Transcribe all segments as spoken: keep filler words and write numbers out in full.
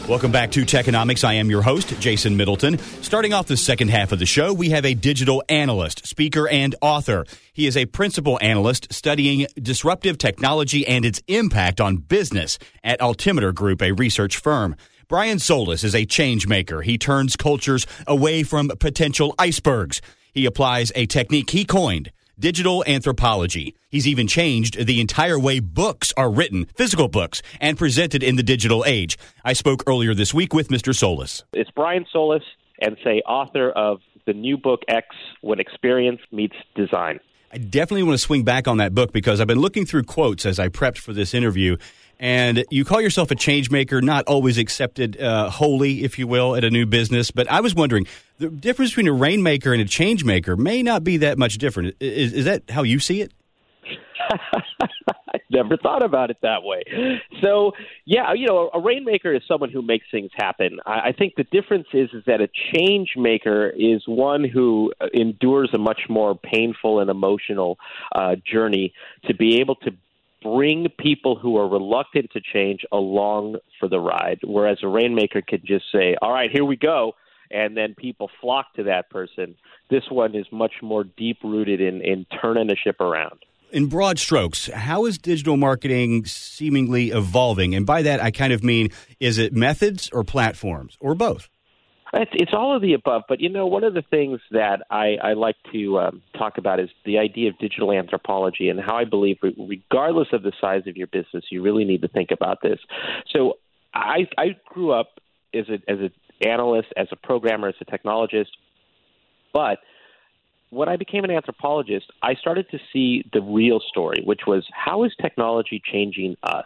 Welcome back to Techonomics. I am your host, Jason Middleton. Starting off the second half of the show, we have a digital analyst, speaker, and author. He is a principal analyst studying disruptive technology and its impact on business at Altimeter Group, a research firm. Brian Solis is a change maker. He turns cultures away from potential icebergs. He applies a technique he coined, digital anthropology. He's even changed the entire way books are written, physical books, and presented in the digital age. I spoke earlier this week with Mister Solis. It's Brian Solis, and say author of the new book X, When Experience Meets Design. I definitely want to swing back on that book because I've been looking through quotes as I prepped for this interview. And you call yourself a change maker, not always accepted uh, wholly, if you will, at a new business. But I was wondering, the difference between a rainmaker and a change maker may not be that much different. Is, is that how you see it? I never thought about it that way. So, yeah, you know, a rainmaker is someone who makes things happen. I, I think the difference is, is that a change maker is one who endures a much more painful and emotional uh, journey to be able to bring people who are reluctant to change along for the ride, whereas a rainmaker could just say, all right, here we go, and then people flock to that person. This one is much more deep-rooted in, in turning the ship around. In broad strokes, how is digital marketing seemingly evolving? And by that, I kind of mean, is it methods or platforms, or both? It's, it's all of the above, but, you know, one of the things that I, I like to um, talk about is the idea of digital anthropology and how I believe, regardless of the size of your business, you really need to think about this. So I, I grew up as a, as an analyst, as a programmer, as a technologist, but when I became an anthropologist, I started to see the real story, which was how is technology changing us?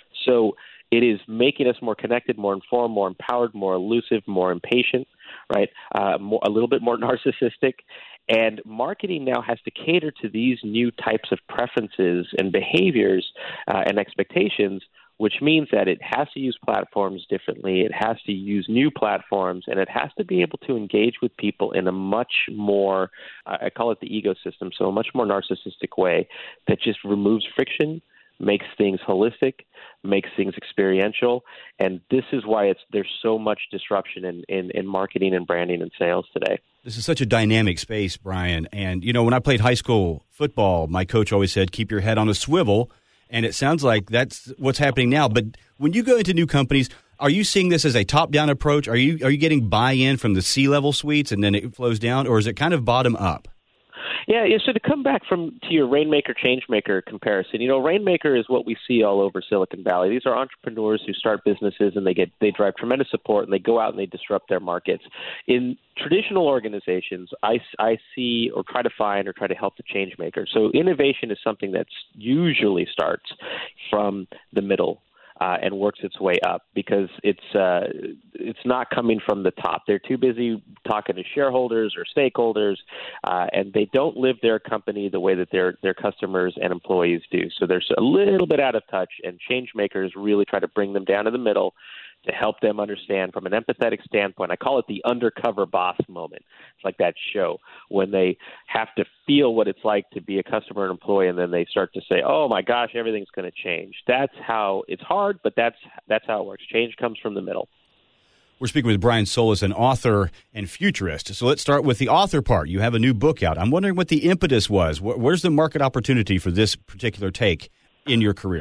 So it is making us more connected, more informed, more empowered, more elusive, more impatient, right? Uh, more, a little bit more narcissistic. And marketing now has to cater to these new types of preferences and behaviors uh, and expectations, which means that it has to use platforms differently. It has to use new platforms, and it has to be able to engage with people in a much more, I call it the ecosystem, so a much more narcissistic way that just removes friction, makes things holistic, makes things experiential, and this is why it's there's so much disruption in, in, in marketing and branding and sales today. This is such a dynamic space, Brian. And, you know, when I played high school football, my coach always said, keep your head on a swivel, and it sounds like that's what's happening now. But when you go into new companies, are you seeing this as a top-down approach? Are you are you getting buy-in from the C-level suites and then it flows down, or is it kind of bottom-up? Yeah, yeah, so to come back from to your Rainmaker, Changemaker comparison, you know, Rainmaker is what we see all over Silicon Valley. These are entrepreneurs who start businesses and they get they drive tremendous support and they go out and they disrupt their markets. In traditional organizations, I, I see or try to find or try to help the Changemaker. So innovation is something that usually starts from the middle. Uh, and works its way up because it's uh, it's not coming from the top. They're too busy talking to shareholders or stakeholders, uh, and they don't live their company the way that their their customers and employees do. So they're a little bit out of touch, and change makers really try to bring them down to the middle to help them understand from an empathetic standpoint. I call it the undercover boss moment. It's like that show when they have to feel what it's like to be a customer and employee, and then they start to say, oh, my gosh, everything's going to change. That's how it's hard, but that's that's how it works. Change comes from the middle. We're speaking with Brian Solis, an author and futurist. So let's start with the author part. You have a new book out. I'm wondering what the impetus was. Where's the market opportunity for this particular take in your career?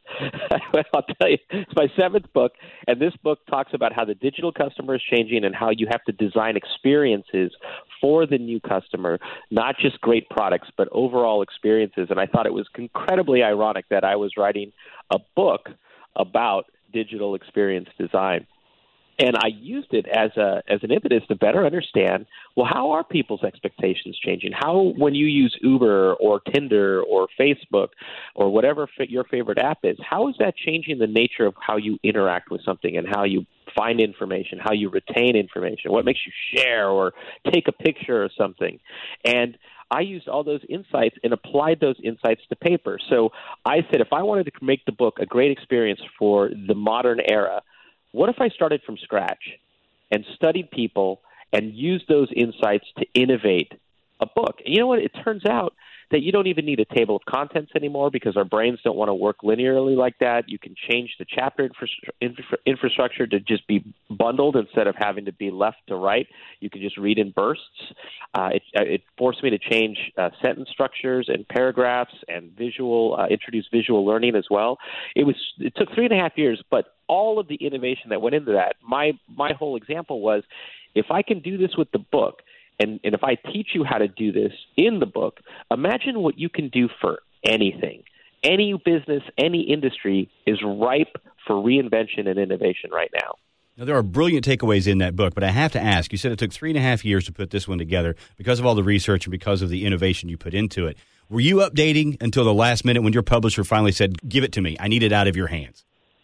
Well, I'll tell you, it's my seventh book, and this book talks about how the digital customer is changing and how you have to design experiences for the new customer, not just great products, but overall experiences. And I thought it was incredibly ironic that I was writing a book about digital experience design. And I used it as a as an impetus to better understand, well, how are people's expectations changing? How, when you use Uber or Tinder or Facebook or whatever fit your favorite app is, how is that changing the nature of how you interact with something and how you find information, how you retain information, what makes you share or take a picture or something? And I used all those insights and applied those insights to paper. So I said, if I wanted to make the book a great experience for the modern era, what if I started from scratch and studied people and used those insights to innovate a book? And you know what? It turns out that you don't even need a table of contents anymore because our brains don't want to work linearly like that. You can change the chapter infra- infra- infrastructure to just be bundled instead of having to be left to right. You can just read in bursts. Uh, it, it forced me to change uh, sentence structures and paragraphs and visual, uh, introduce visual learning as well. It was it took three and a half years, but all of the innovation that went into that, my my whole example was, if I can do this with the book, and, and if I teach you how to do this in the book, imagine what you can do for anything. Any business, any industry is ripe for reinvention and innovation right now. Now, there are brilliant takeaways in that book, but I have to ask, you said it took three and a half years to put this one together because of all the research and because of the innovation you put into it. Were you updating until the last minute when your publisher finally said, give it to me, I need it out of your hands?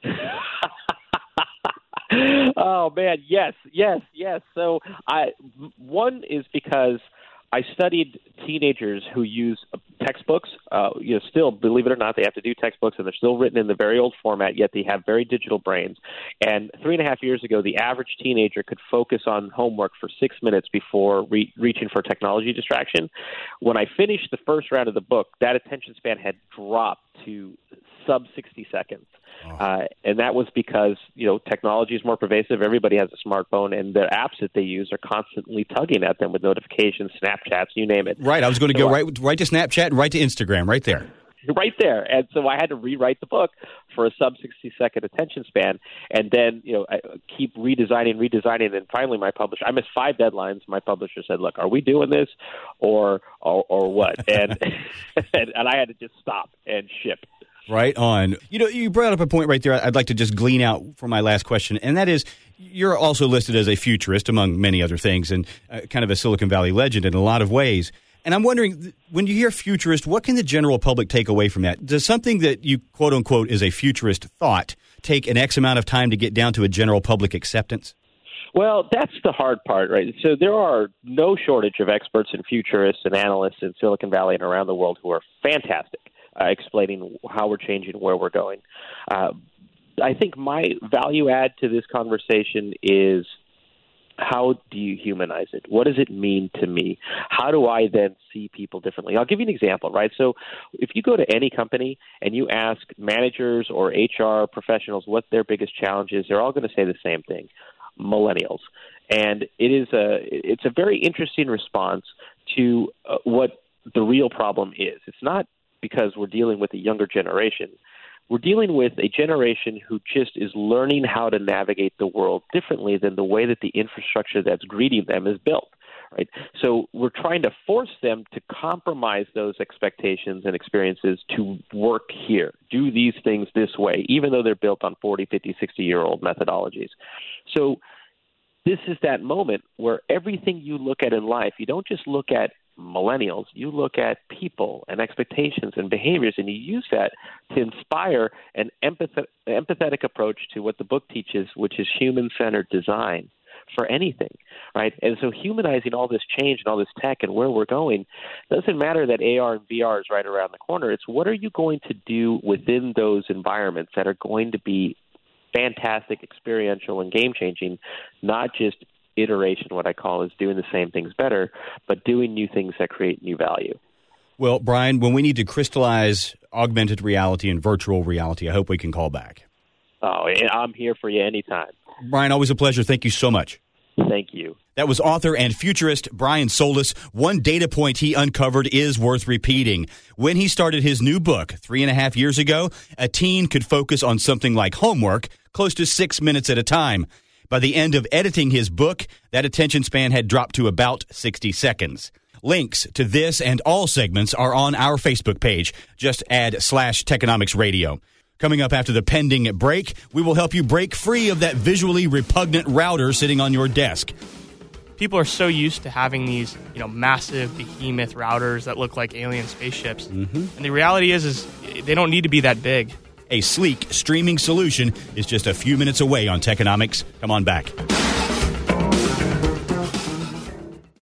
Oh, man, yes, yes, yes. So I one is because I studied teenagers who use textbooks. Uh, you know, still, believe it or not, they have to do textbooks, and they're still written in the very old format, yet they have very digital brains. And three and a half years ago, the average teenager could focus on homework for six minutes before re- reaching for technology distraction. When I finished the first round of the book, that attention span had dropped to sub sixty seconds. Uh, and that was because, you know, technology is more pervasive. Everybody has a smartphone, and the apps that they use are constantly tugging at them with notifications, Snapchats, you name it. Right. I was going to so go I, right, right to Snapchat and right to Instagram, right there. Right there. And so I had to rewrite the book for a sub sixty second attention span, and then, you know, I keep redesigning, redesigning, and finally my publisher, I missed five deadlines. My publisher said, look, are we doing this or or, or what? And, and and I had to just stop and ship. Right on. You know, you brought up a point right there I'd like to just glean out for my last question, and that is you're also listed as a futurist, among many other things, and uh, kind of a Silicon Valley legend in a lot of ways. And I'm wondering, when you hear futurist, what can the general public take away from that? Does something that you quote-unquote is a futurist thought take an X amount of time to get down to a general public acceptance? Well, that's the hard part, right? So there are no shortage of experts and futurists and analysts in Silicon Valley and around the world who are fantastic. Uh, explaining how we're changing, where we're going. Uh, I think my value add to this conversation is, how do you humanize it? What does it mean to me? How do I then see people differently? I'll give you an example, right? So if you go to any company and you ask managers or H R professionals what their biggest challenge is, they're all going to say the same thing: millennials. And it is a it's a very interesting response to uh, what the real problem is. It's not because we're dealing with a younger generation. We're dealing with a generation who just is learning how to navigate the world differently than the way that the infrastructure that's greeting them is built, right? So we're trying to force them to compromise those expectations and experiences to work here, do these things this way, even though they're built on forty, fifty, sixty-year-old methodologies. So this is that moment where everything you look at in life, you don't just look at millennials, you look at people and expectations and behaviors, and you use that to inspire an empath- empathetic approach to what the book teaches, which is human-centered design for anything, right? And so humanizing all this change and all this tech and where we're going, doesn't matter that A R and V R is right around the corner. It's what are you going to do within those environments that are going to be fantastic, experiential, and game-changing, not just iteration, what I call is doing the same things better, but doing new things that create new value. Well, Brian, when we need to crystallize augmented reality and virtual reality, I hope we can call back. Oh, I'm here for you anytime. Brian, always a pleasure. Thank you so much. Thank you. That was author and futurist Brian Solis. One data point he uncovered is worth repeating. When he started his new book three and a half years ago, a teen could focus on something like homework close to six minutes at a time. By the end of editing his book, that attention span had dropped to about sixty seconds. Links to this and all segments are on our Facebook page. Just add slash Techonomics Radio. Coming up after the pending break, we will help you break free of that visually repugnant router sitting on your desk. People are so used to having these, you know, massive behemoth routers that look like alien spaceships. Mm-hmm. And the reality is, is they don't need to be that big. A sleek streaming solution is just a few minutes away on Techonomics. Come on back.